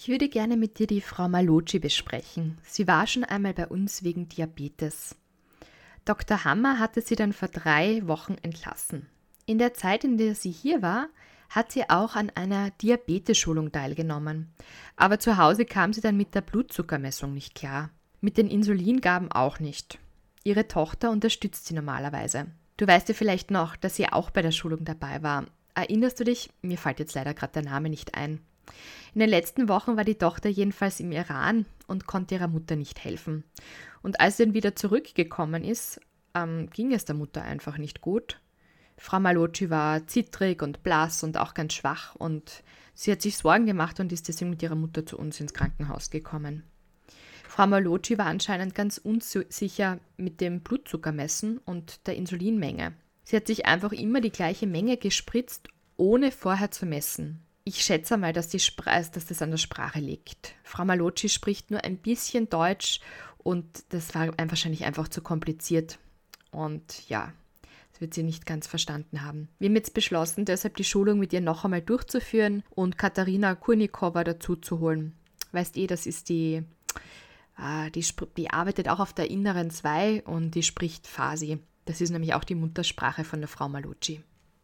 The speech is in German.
Ich würde gerne mit dir die Frau Malocci besprechen. Sie war schon einmal bei uns wegen Diabetes. Dr. Hammer hatte sie dann vor 3 Wochen entlassen. In der Zeit, in der sie hier war, hat sie auch an einer Diabetes-Schulung teilgenommen. Aber zu Hause kam sie dann mit der Blutzuckermessung nicht klar. Mit den Insulingaben auch nicht. Ihre Tochter unterstützt sie normalerweise. Du weißt ja vielleicht noch, dass sie auch bei der Schulung dabei war. Erinnerst du dich? Mir fällt jetzt leider gerade der Name nicht ein. In den letzten Wochen war die Tochter jedenfalls im Iran und konnte ihrer Mutter nicht helfen. Und als sie dann wieder zurückgekommen ist, ging es der Mutter einfach nicht gut. Frau Malocci war zittrig und blass und auch ganz schwach und sie hat sich Sorgen gemacht und ist deswegen mit ihrer Mutter zu uns ins Krankenhaus gekommen. Frau Malocci war anscheinend ganz unsicher mit dem Blutzuckermessen und der Insulinmenge. Sie hat sich einfach immer die gleiche Menge gespritzt, ohne vorher zu messen. Ich schätze mal, dass das an der Sprache liegt. Frau Malocci spricht nur ein bisschen Deutsch und das war wahrscheinlich einfach zu kompliziert. Und ja, das wird sie nicht ganz verstanden haben. Wir haben jetzt beschlossen, deshalb die Schulung mit ihr noch einmal durchzuführen und Katharina Kurnikowa dazu zu holen. Weißt das ist die arbeitet auch auf der inneren 2 und die spricht Farsi. Das ist nämlich auch die Muttersprache von der Frau Malocci.